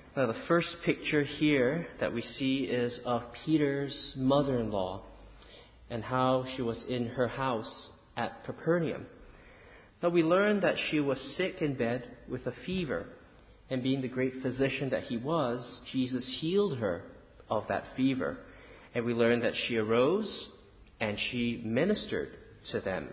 Now, the first picture here that we see is of Peter's mother-in-law and how she was in her house at Capernaum. Now, we learn that she was sick in bed with a fever, and being the great physician that he was, Jesus healed her of that fever. And we learn that she arose and she ministered to them.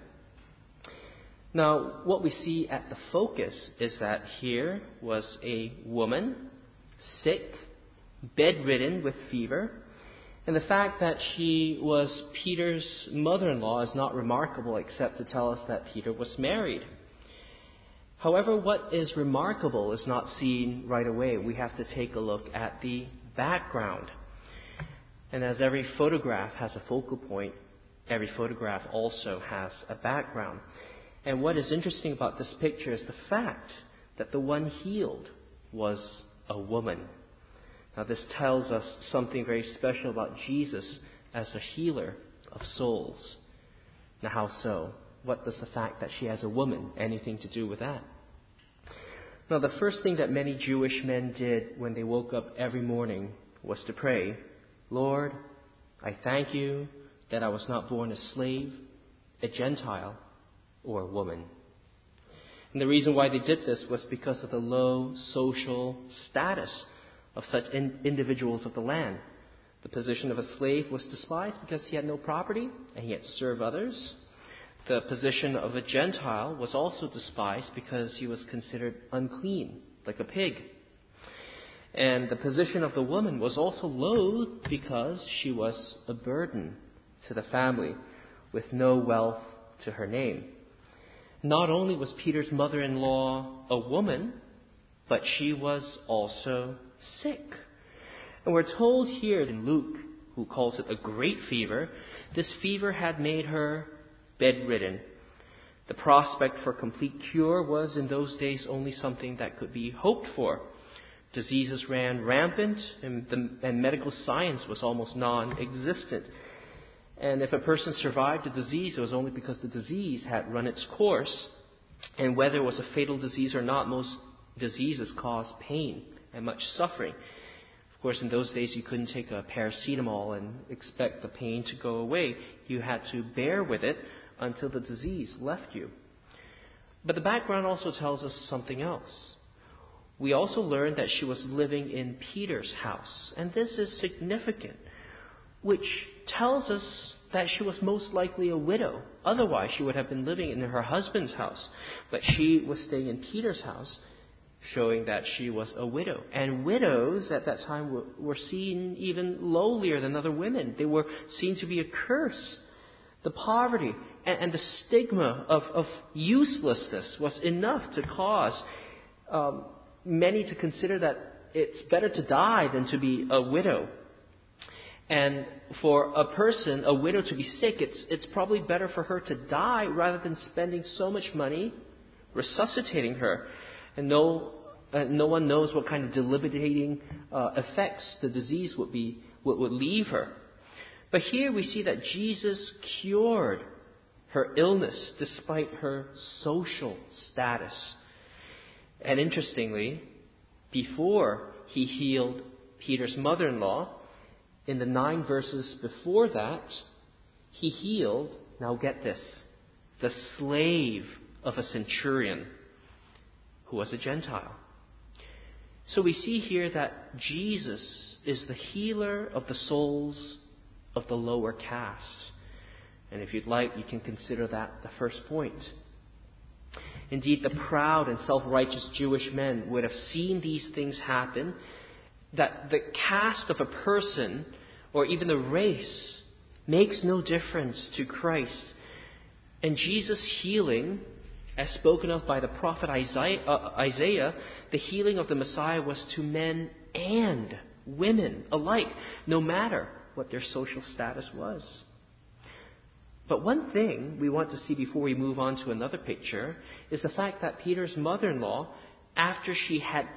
Now, what we see at the focus is that here was a woman, sick, bedridden with fever. And the fact that she was Peter's mother-in-law is not remarkable except to tell us that Peter was married. However, what is remarkable is not seen right away. We have to take a look at the background. And as every photograph has a focal point, every photograph also has a background. And what is interesting about this picture is the fact that the one healed was a woman. Now, this tells us something very special about Jesus as a healer of souls. Now, how so? What does the fact that she has a woman anything to do with that? Now, the first thing that many Jewish men did when they woke up every morning was to pray, Lord, I thank you that I was not born a slave, a Gentile, or a woman. And the reason why they did this was because of the low social status of such individuals of the land. The position of a slave was despised because he had no property and he had to serve others. The position of a Gentile was also despised because he was considered unclean, like a pig. And the position of the woman was also loathed because she was a burden to the family with no wealth to her name. Not only was Peter's mother-in-law a woman, but she was also sick. And we're told here in Luke, who calls it a great fever, this fever had made her bedridden. The prospect for complete cure was in those days only something that could be hoped for. Diseases ran rampant and medical science was almost non-existent. And if a person survived a disease, it was only because the disease had run its course. And whether it was a fatal disease or not, most diseases cause pain and much suffering. Of course, in those days, you couldn't take a paracetamol and expect the pain to go away. You had to bear with it until the disease left you. But the background also tells us something else. We also learned that she was living in Peter's house. And this is significant, which tells us that she was most likely a widow. Otherwise, she would have been living in her husband's house. But she was staying in Peter's house, showing that she was a widow. And widows at that time were seen even lowlier than other women. They were seen to be a curse. The poverty and the stigma of uselessness was enough to cause many to consider that it's better to die than to be a widow. And for a person, a widow, to be sick, it's probably better for her to die rather than spending so much money resuscitating her. And no one knows what kind of debilitating effects the disease would leave her. But here we see that Jesus cured her illness despite her social status. And interestingly, before he healed Peter's mother-in-law, in the 9 verses before that, he healed, now get this, the slave of a centurion who was a Gentile. So we see here that Jesus is the healer of the souls of the lower caste. And if you'd like, you can consider that the first point. Indeed, the proud and self-righteous Jewish men would have seen these things happen, that the caste of a person or even the race makes no difference to Christ. And Jesus' healing, as spoken of by the prophet Isaiah, the healing of the Messiah was to men and women alike, no matter what their social status was. But one thing we want to see before we move on to another picture is the fact that Peter's mother-in-law, after she had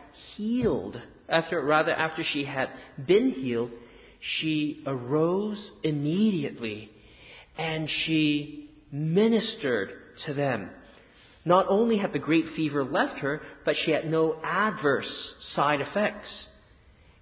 been healed, she arose immediately and she ministered to them. Not only had the great fever left her, but she had no adverse side effects.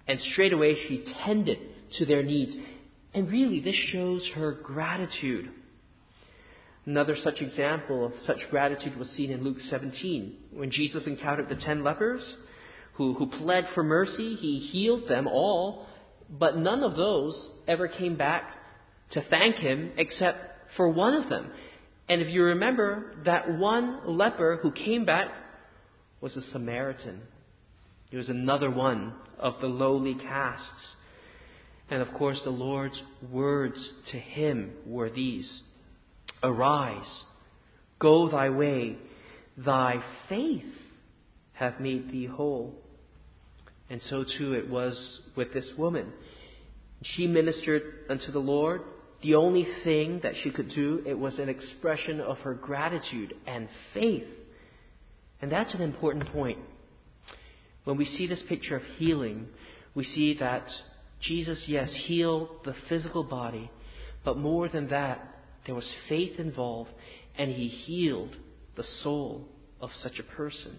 And straight away she tended to their needs. And really, this shows her gratitude. Another such example of such gratitude was seen in Luke 17. When Jesus encountered the 10 lepers who pled for mercy, he healed them all, but none of those ever came back to thank him except for one of them. And if you remember, that one leper who came back was a Samaritan. He was another one of the lowly castes. And of course, the Lord's words to him were these: "Arise, go thy way, thy faith hath made thee whole." And so too it was with this woman. She ministered unto the Lord. The only thing that she could do, it was an expression of her gratitude and faith. And that's an important point. When we see this picture of healing, we see that Jesus, yes, healed the physical body, but more than that, there was faith involved, and he healed the soul of such a person.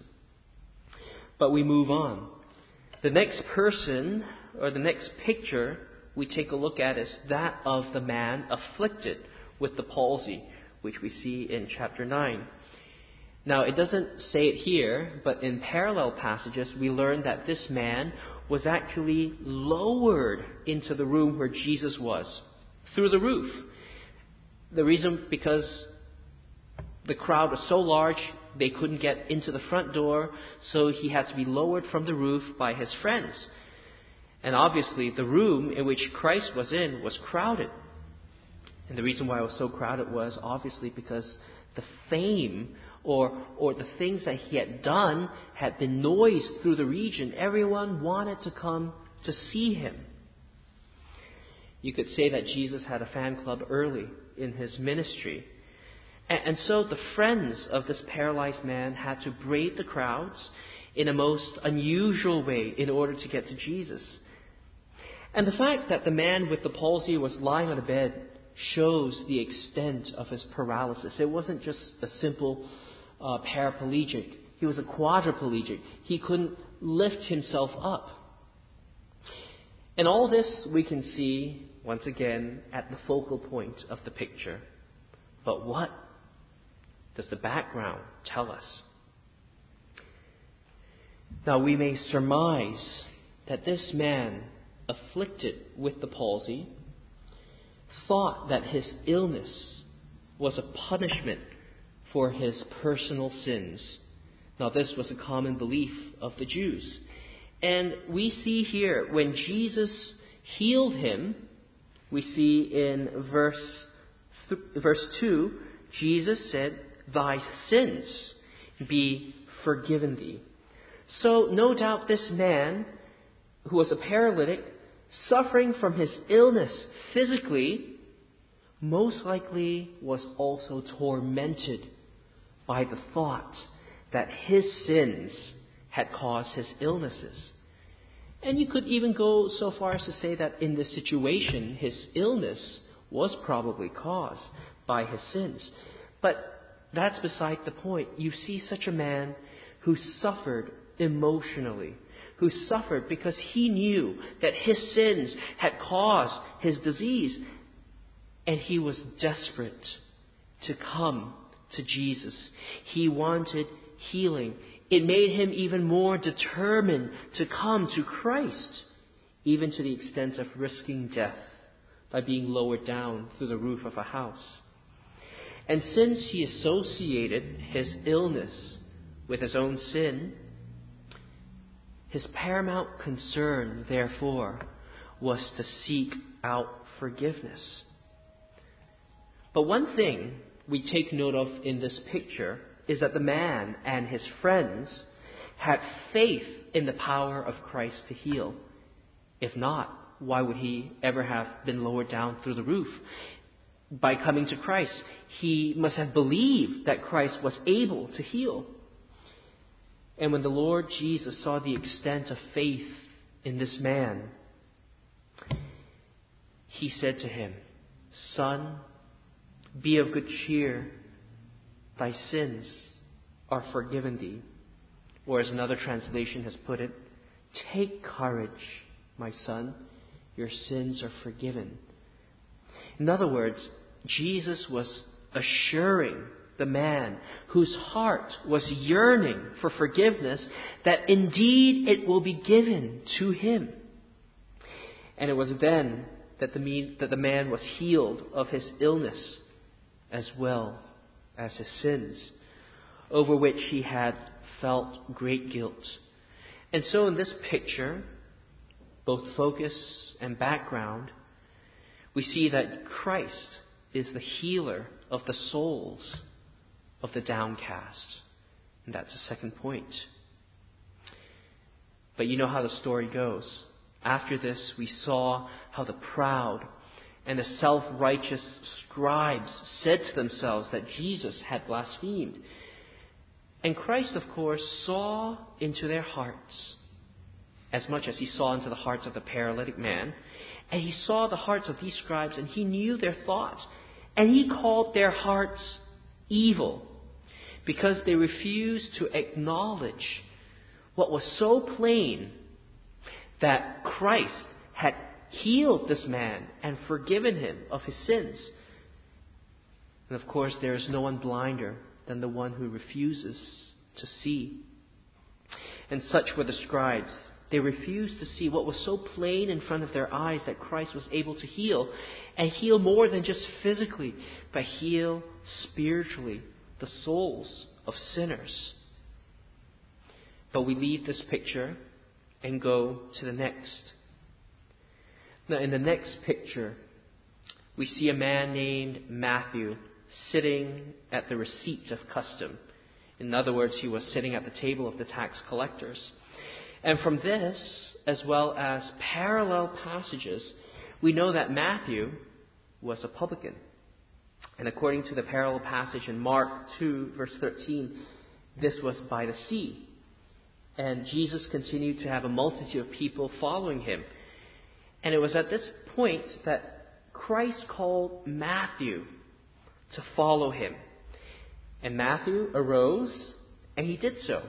But we move on. The next person, or the next picture we take a look at, is that of the man afflicted with the palsy, which we see in chapter 9. Now, it doesn't say it here, but in parallel passages, we learn that this man was actually lowered into the room where Jesus was, through the roof. The reason, because the crowd was so large, they couldn't get into the front door, so he had to be lowered from the roof by his friends. And obviously, the room in which Christ was in was crowded. And the reason why it was so crowded was obviously because the fame or the things that he had done had been noised through the region. Everyone wanted to come to see him. You could say that Jesus had a fan club early in his ministry. And so the friends of this paralyzed man had to brave the crowds in a most unusual way in order to get to Jesus. And the fact that the man with the palsy was lying on a bed shows the extent of his paralysis. It wasn't just a simple paraplegic. He was a quadriplegic. He couldn't lift himself up. And all this we can see, once again, at the focal point of the picture. But what does the background tell us? Now, we may surmise that this man, afflicted with the palsy, thought that his illness was a punishment for his personal sins. Now, this was a common belief of the Jews. And we see here, when Jesus healed him, we see in verse 2, Jesus said, "Thy sins be forgiven thee." So, no doubt this man, who was a paralytic, suffering from his illness physically, most likely was also tormented by the thought that his sins had caused his illnesses. And you could even go so far as to say that in this situation, his illness was probably caused by his sins. But that's beside the point. You see such a man who suffered emotionally, who suffered because he knew that his sins had caused his disease. And he was desperate to come to Jesus. He wanted healing. It made him even more determined to come to Christ, even to the extent of risking death by being lowered down through the roof of a house. And since he associated his illness with his own sin, his paramount concern, therefore, was to seek out forgiveness. But one thing we take note of in this picture is that the man and his friends had faith in the power of Christ to heal. If not, why would he ever have been lowered down through the roof? By coming to Christ, he must have believed that Christ was able to heal. And when the Lord Jesus saw the extent of faith in this man, he said to him, "Son, be of good cheer. Thy sins are forgiven thee." Or as another translation has put it, "Take courage, my son, your sins are forgiven." In other words, Jesus was assuring the man whose heart was yearning for forgiveness that indeed it will be given to him. And it was then that the man was healed of his illness as well as his sins, over which he had felt great guilt. And so in this picture, both focus and background, we see that Christ is the healer of the souls of the downcast. And that's the second point. But you know how the story goes. After this, we saw how the proud and the self-righteous scribes said to themselves that Jesus had blasphemed. And Christ, of course, saw into their hearts as much as he saw into the hearts of the paralytic man. And he saw the hearts of these scribes, and he knew their thoughts. And he called their hearts evil, because they refused to acknowledge what was so plain, that Christ had healed this man and forgiven him of his sins. And of course, there is no one blinder than the one who refuses to see. And such were the scribes. They refused to see what was so plain in front of their eyes, that Christ was able to heal, and heal more than just physically, but heal spiritually the souls of sinners. But we leave this picture and go to the next. Now, in the next picture, we see a man named Matthew sitting at the receipt of custom. In other words, he was sitting at the table of the tax collectors. And from this, as well as parallel passages, we know that Matthew was a publican. And according to the parallel passage in Mark 2, verse 13, this was by the sea. And Jesus continued to have a multitude of people following him. And it was at this point that Christ called Matthew to follow him. And Matthew arose, and he did so.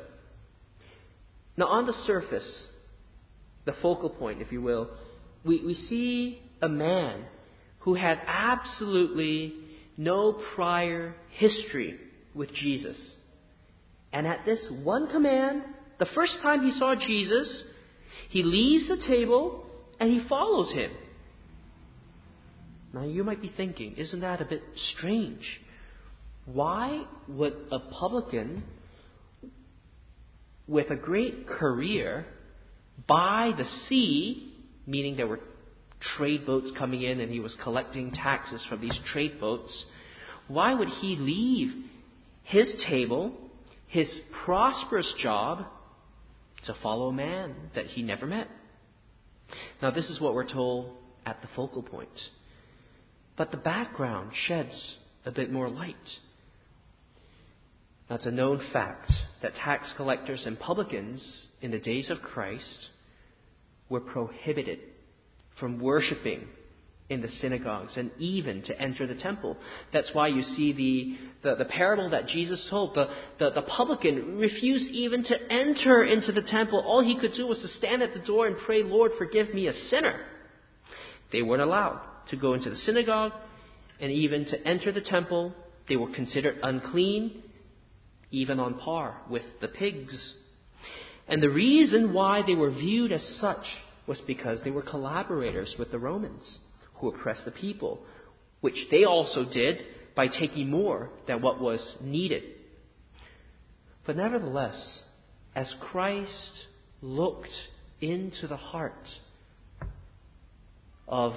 Now, on the surface, the focal point, if you will, we see a man who had absolutely no prior history with Jesus. And at this one command, the first time he saw Jesus, he leaves the table and he follows him. Now, you might be thinking, isn't that a bit strange? Why would a publican with a great career by the sea, meaning there were trade boats coming in and he was collecting taxes from these trade boats, why would he leave his table, his prosperous job, to follow a man that he never met? Now, this is what we're told at the focal point. But the background sheds a bit more light. Now, it's a known fact that tax collectors and publicans in the days of Christ were prohibited from worshiping in the synagogues and even to enter the temple. That's why you see the parable that Jesus told. The publican refused even to enter into the temple. All he could do was to stand at the door and pray, "Lord, forgive me, a sinner." They weren't allowed to go into the synagogue and even to enter the temple. They were considered unclean, even on par with the pigs. And the reason why they were viewed as such was because they were collaborators with the Romans, who oppressed the people, which they also did by taking more than what was needed. But nevertheless, as Christ looked into the heart of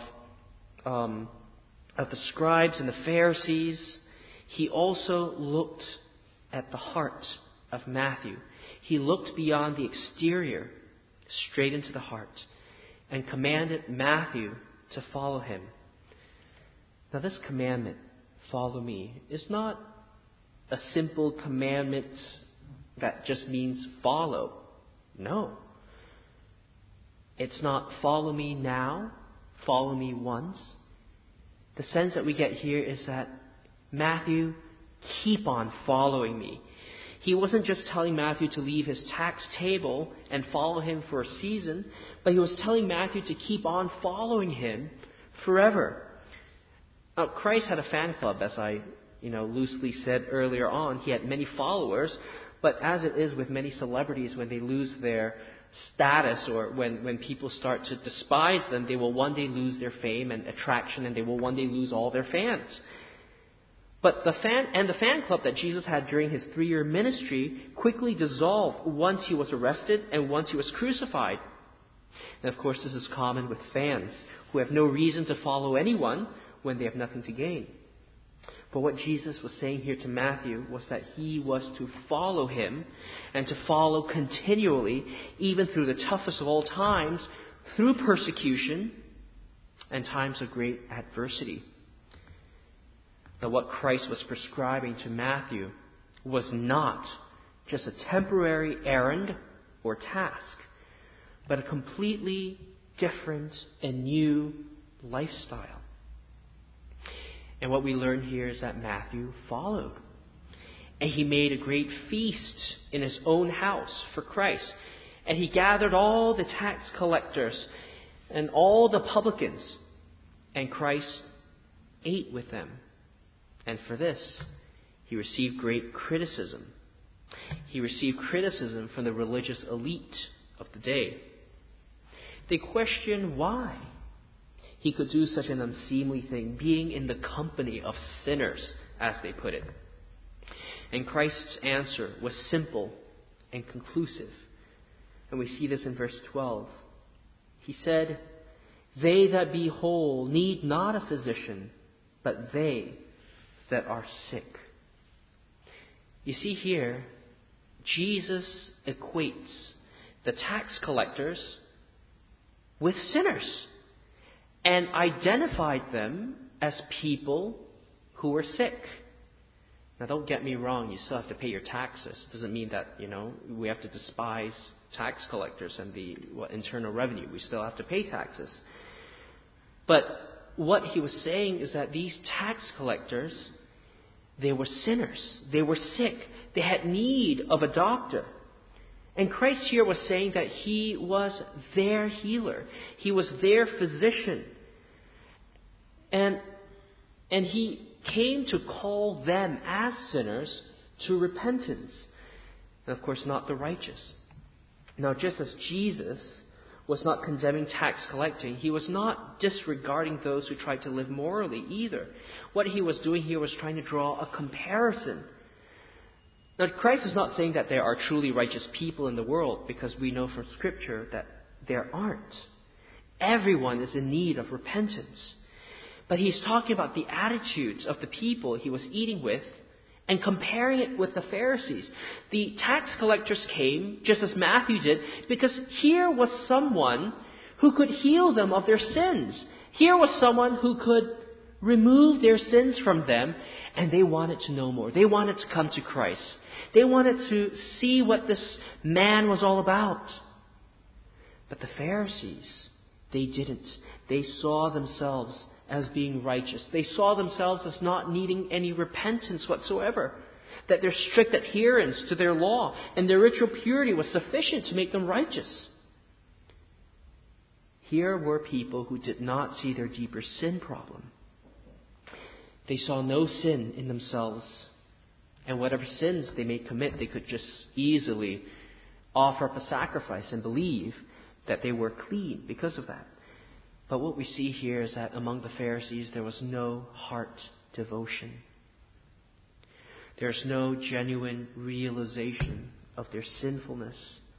the scribes and the Pharisees, he also looked at the heart of Matthew. He looked beyond the exterior, straight into the heart, and commanded Matthew to follow him. Now, this commandment, "Follow me," is not a simple commandment that just means follow. No. It's not follow me now, follow me once. The sense that we get here is that, Matthew, keep on following me. He wasn't just telling Matthew to leave his tax table and follow him for a season, but he was telling Matthew to keep on following him forever. Now, Christ had a fan club, as I loosely said earlier on. He had many followers, but as it is with many celebrities, when they lose their status or when people start to despise them, they will one day lose their fame and attraction, and they will one day lose all their fans. But the fan club that Jesus had during his 3-year ministry quickly dissolved once he was arrested and once he was crucified. And of course, this is common with fans who have no reason to follow anyone when they have nothing to gain. But what Jesus was saying here to Matthew was that he was to follow him and to follow continually, even through the toughest of all times, through persecution and times of great adversity. Now, what Christ was prescribing to Matthew was not just a temporary errand or task, but a completely different and new lifestyle. And what we learn here is that Matthew followed. And he made a great feast in his own house for Christ. And he gathered all the tax collectors and all the publicans. And Christ ate with them. And for this, he received great criticism. He received criticism from the religious elite of the day. They questioned why he could do such an unseemly thing, being in the company of sinners, as they put it. And Christ's answer was simple and conclusive. And we see this in verse 12. He said, "They that be whole need not a physician, but they that are sick." You see here, Jesus equates the tax collectors with sinners and identified them as people who were sick. Now, don't get me wrong, you still have to pay your taxes. It doesn't mean that, we have to despise tax collectors and the internal revenue. We still have to pay taxes. But what he was saying is that these tax collectors, they were sinners. They were sick. They had need of a doctor. And Christ here was saying that he was their healer. He was their physician. And he came to call them as sinners to repentance. And of course, not the righteous. Now, just as Jesus was not condemning tax collecting, he was not disregarding those who tried to live morally either. What he was doing here was trying to draw a comparison. Now, Christ is not saying that there are truly righteous people in the world, because we know from Scripture that there aren't. Everyone is in need of repentance. But he's talking about the attitudes of the people he was eating with and comparing it with the Pharisees. The tax collectors came, just as Matthew did, because here was someone who could heal them of their sins. Here was someone who could remove their sins from them, and they wanted to know more. They wanted to come to Christ. They wanted to see what this man was all about. But the Pharisees, they didn't. They saw themselves as being righteous. They saw themselves as not needing any repentance whatsoever. That their strict adherence to their law and their ritual purity was sufficient to make them righteous. Here were people who did not see their deeper sin problem. They saw no sin in themselves. And whatever sins they may commit, they could just easily offer up a sacrifice and believe that they were clean because of that. But what we see here is that among the Pharisees, there was no heart devotion. There's no genuine realization of their sinfulness.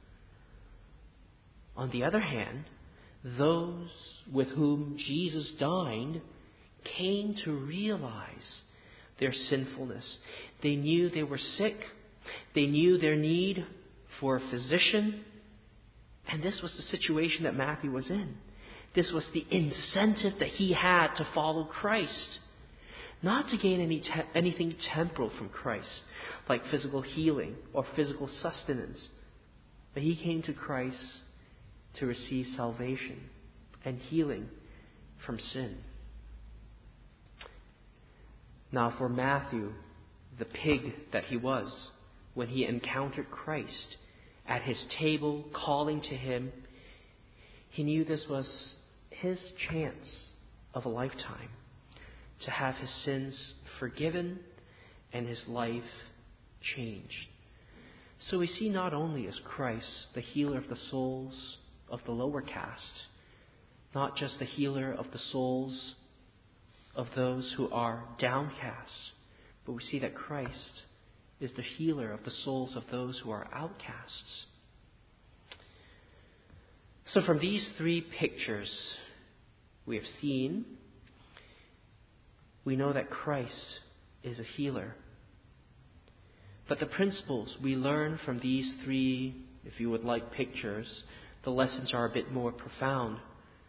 On the other hand, those with whom Jesus dined came to realize their sinfulness. They knew they were sick. They knew their need for a physician. And this was the situation that Matthew was in. This was the incentive that he had to follow Christ. Not to gain anything temporal from Christ, like physical healing or physical sustenance. But he came to Christ to receive salvation and healing from sin. Now, for Matthew, the pig that he was, when he encountered Christ at his table, calling to him, he knew this was his chance of a lifetime to have his sins forgiven and his life changed. So we see not only as Christ the healer of the souls of the lower caste, not just the healer of the souls of those who are downcast, but we see that Christ is the healer of the souls of those who are outcasts. So from these three pictures we have seen, we know that Christ is a healer. But the principles we learn from these three, if you would like, pictures, the lessons are a bit more profound.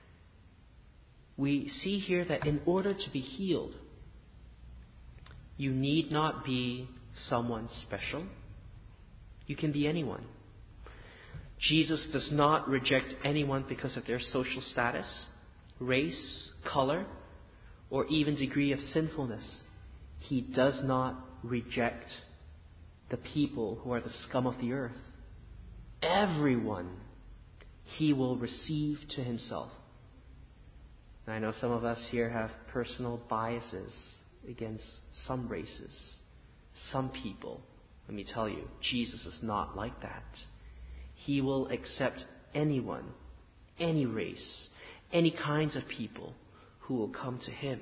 We see here that in order to be healed, you need not be someone special. You can be anyone. Jesus does not reject anyone because of their social status, race, color, or even degree of sinfulness. He does not reject the people who are the scum of the earth. Everyone he will receive to himself. And I know some of us here have personal biases against some races, some people. Let me tell you, Jesus is not like that. He will accept anyone, any race, any kinds of people who will come to him.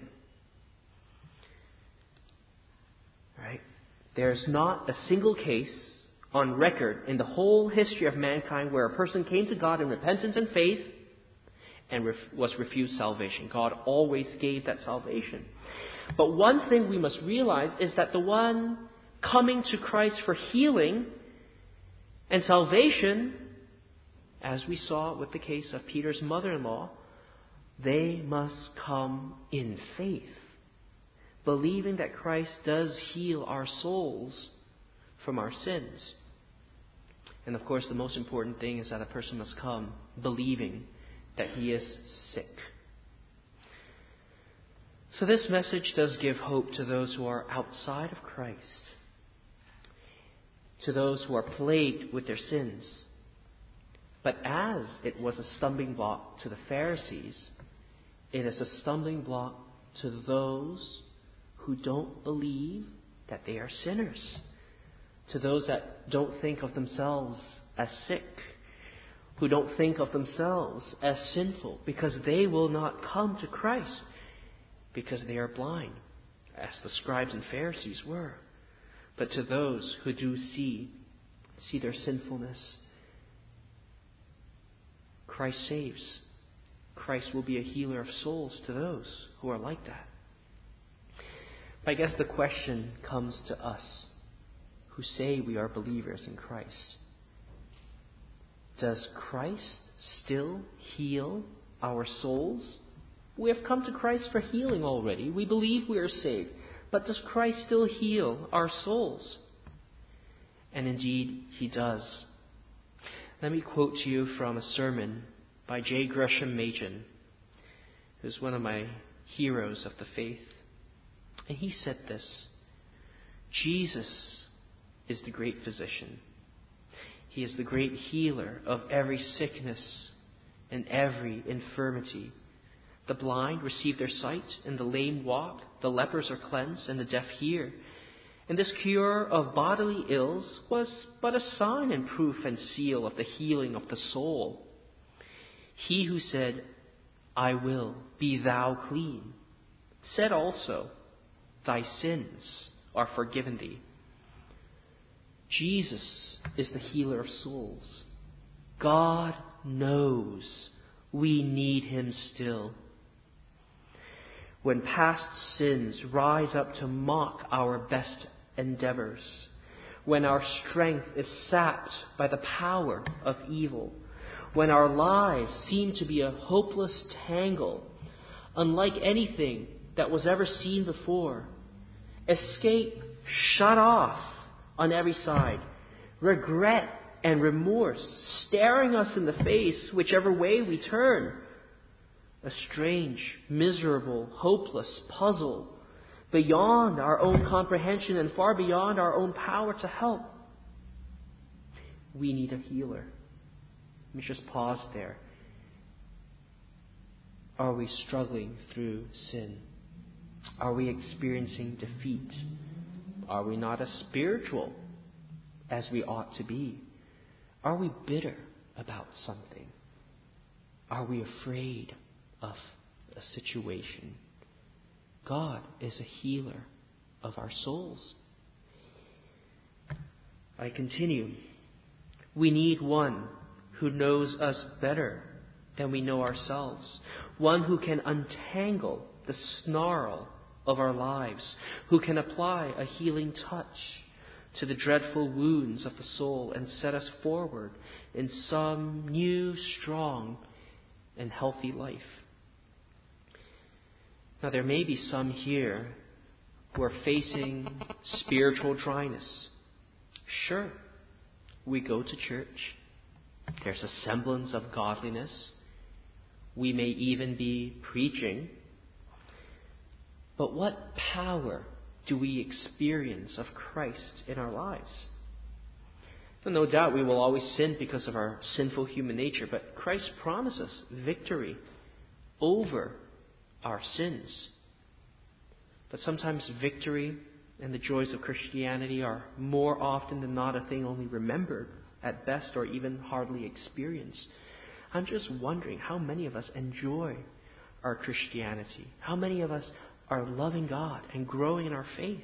Right? There's not a single case on record in the whole history of mankind where a person came to God in repentance and faith and was refused salvation. God always gave that salvation. But one thing we must realize is that the one coming to Christ for healing and salvation, as we saw with the case of Peter's mother-in-law, they must come in faith, believing that Christ does heal our souls from our sins. And of course, the most important thing is that a person must come believing that he is sick. So this message does give hope to those who are outside of Christ, to those who are plagued with their sins. But as it was a stumbling block to the Pharisees, it is a stumbling block to those who don't believe that they are sinners, to those that don't think of themselves as sick, who don't think of themselves as sinful, because they will not come to Christ because they are blind, as the scribes and Pharisees were. But to those who do see their sinfulness, Christ saves. Christ will be a healer of souls to those who are like that. But I guess the question comes to us who say we are believers in Christ. Does Christ still heal our souls? We have come to Christ for healing already. We believe we are saved. But does Christ still heal our souls? And indeed, he does. Let me quote to you from a sermon by J. Gresham Machen, who's one of my heroes of the faith. And he said this: Jesus is the great physician. He is the great healer of every sickness and every infirmity. The blind receive their sight, and the lame walk. The lepers are cleansed, and the deaf hear. And this cure of bodily ills was but a sign and proof and seal of the healing of the soul. He who said, "I will, be thou clean," said also, "Thy sins are forgiven thee." Jesus is the healer of souls. God knows we need him still. When past sins rise up to mock our best endeavors, when our strength is sapped by the power of evil, when our lives seem to be a hopeless tangle, unlike anything that was ever seen before, escape shut off on every side, regret and remorse staring us in the face whichever way we turn, a strange, miserable, hopeless puzzle beyond our own comprehension and far beyond our own power to help. we need a healer. Let me just pause there. Are we struggling through sin? Are we experiencing defeat? Are we not as spiritual as we ought to be? Are we bitter about something? Are we afraid of a situation? God is a healer of our souls. I continue. We need one who knows us better than we know ourselves. One who can untangle the snarl of our lives, who can apply a healing touch to the dreadful wounds of the soul and set us forward in some new, strong, and healthy life. Now, there may be some here who are facing spiritual dryness. Sure, we go to church. There's a semblance of godliness. We may even be preaching. But what power do we experience of Christ in our lives? No doubt we will always sin because of our sinful human nature, but Christ promises victory over our sins. But sometimes victory and the joys of Christianity are more often than not a thing only remembered at best or even hardly experienced. I'm just wondering how many of us enjoy our Christianity. How many of us are loving God and growing in our faith.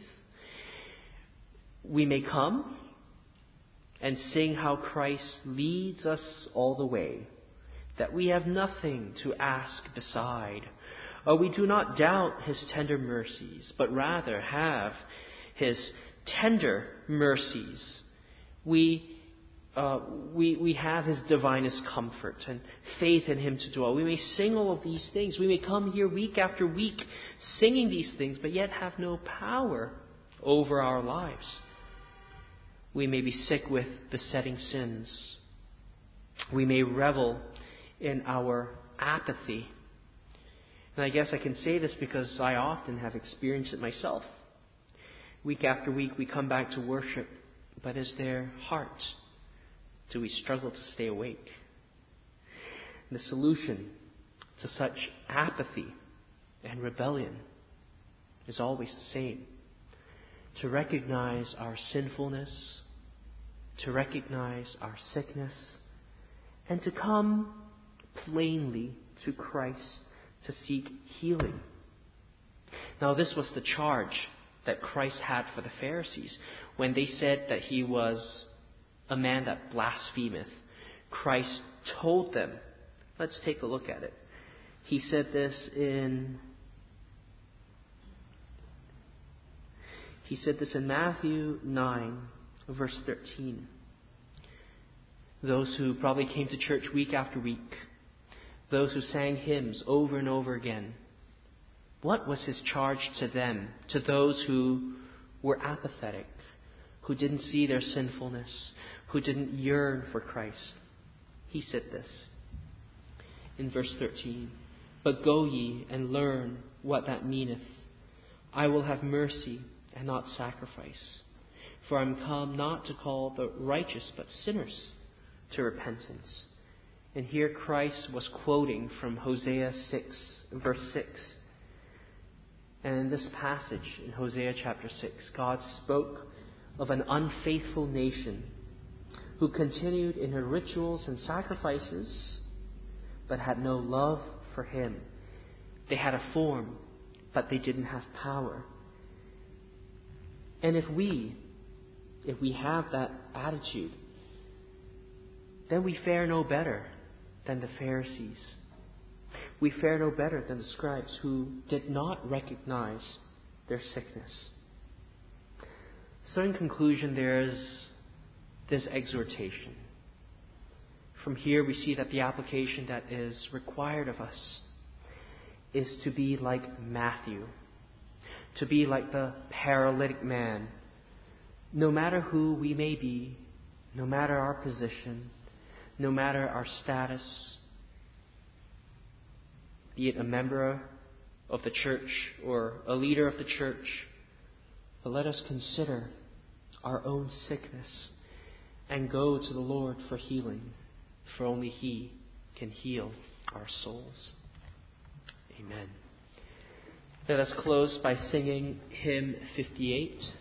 We may come and sing how Christ leads us all the way, that we have nothing to ask beside, or we do not doubt His tender mercies, but rather have His tender mercies. We have His divinest comfort and faith in Him to dwell. We may sing all of these things. We may come here week after week singing these things, but yet have no power over our lives. We may be sick with besetting sins. We may revel in our apathy. And I guess I can say this because I often have experienced it myself. Week after week we come back to worship, but is there heart? Do we struggle to stay awake? The solution to such apathy and rebellion is always the same. To recognize our sinfulness, to recognize our sickness, and to come plainly to Christ to seek healing. Now, this was the charge that Christ had for the Pharisees. When they said that He was a man that blasphemeth, Christ told them. Let's take a look at it. He said this in Matthew 9, verse 13. Those who probably came to church week after week, those who sang hymns over and over again, what was His charge to them, to those who were apathetic, who didn't see their sinfulness, who didn't yearn for Christ? He said this in verse 13, "But go ye and learn what that meaneth. I will have mercy and not sacrifice. For I am come not to call the righteous but sinners to repentance." And here Christ was quoting from Hosea 6, verse 6. And in this passage, in Hosea chapter 6, God spoke of an unfaithful nation who continued in her rituals and sacrifices, but had no love for Him. They had a form, but they didn't have power. And if we have that attitude, then we fare no better than the Pharisees. We fare no better than the scribes who did not recognize their sickness. So in conclusion, there's this exhortation. From here we see that the application that is required of us is to be like Matthew, to be like the paralytic man. No matter who we may be, no matter our position, no matter our status, be it a member of the church or a leader of the church, but let us consider our own sickness and go to the Lord for healing, for only He can heal our souls. Amen. Let us close by singing hymn 58.